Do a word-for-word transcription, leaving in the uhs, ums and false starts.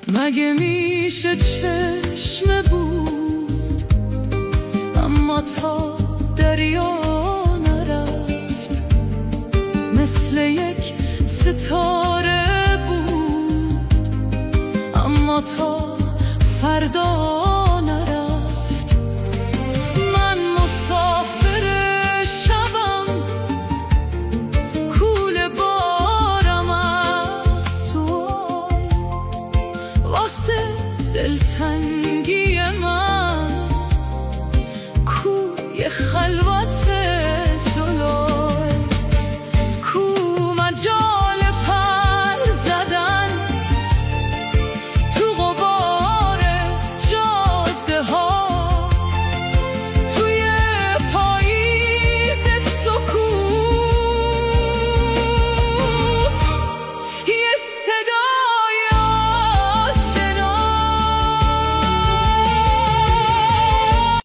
مگه میشه چشم بود اما تا دریا نرفت، مثل یک ستاره بود اما تا فردا نرفت. من مسافر شبم، کوله بارم از سوال، واسه دلتنگی من کوی خلوت